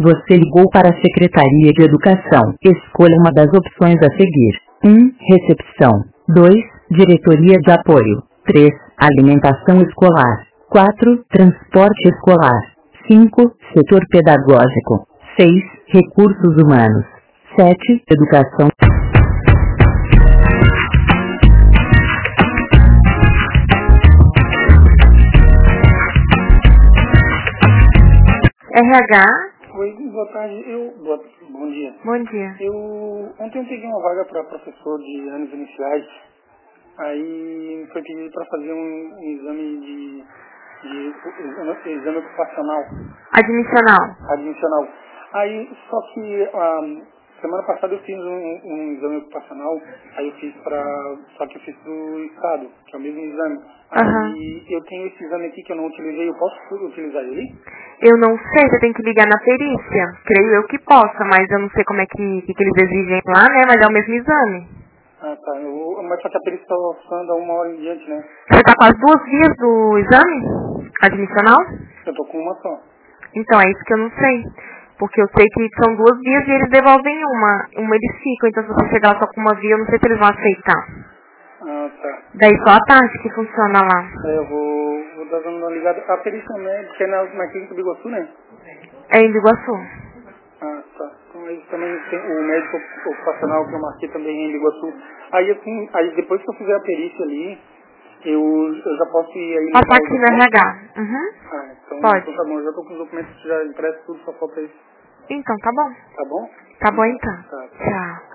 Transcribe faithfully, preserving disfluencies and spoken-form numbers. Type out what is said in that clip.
Você ligou para a Secretaria de Educação. Escolha uma das opções a seguir. um. Recepção. dois. Diretoria de Apoio. três. Alimentação escolar. quatro. Transporte escolar. cinco. Setor pedagógico. seis. Recursos humanos. sete. Educação. R H. Oi, boa tarde. Eu, boa, bom dia. Bom dia. Eu ontem eu peguei uma vaga para professor de anos iniciais. Aí foi pedido para fazer um, um exame de, de exame, exame ocupacional. Admissional. Admissional. Aí só que um, semana passada eu fiz um, um exame ocupacional. Aí eu fiz para só que eu fiz pro estado, que é o mesmo exame. Aí Uhum. eu tenho esse exame aqui que eu não utilizei. Eu posso utilizar ele? Eu não sei, você tem que ligar na perícia. Creio eu que possa, mas eu não sei como é que, que, que eles exigem lá, né? Mas é o mesmo exame. Ah, tá. Eu, mas só que a perícia só anda uma hora em diante, né? Você tá com as duas vias do exame admissional? Eu tô com uma só. Então, é isso que eu não sei. Porque eu sei que são duas vias e eles devolvem uma. Uma eles ficam, então se você chegar lá só com uma via, eu não sei se eles vão aceitar. Ah, tá. Daí só a tarde que funciona lá. É, eu vou, vou dar uma ligada. A perícia médica é na, na clínica do Iguaçu, né? É em Biguaçu. Ah, tá. Então aí também tem o médico ocupacional que eu marquei também é em Iguaçu. Aí assim, aí depois que eu fizer a perícia ali, eu, eu já posso ir aí Passar levar os aqui no documentos? R H. Uhum. Ah, então, Pode. então tá bom, eu já tô com os documentos já impressos, tudo, só falta isso. Então, tá bom. Tá bom? Tá bom então. Tá, tá. Tchau.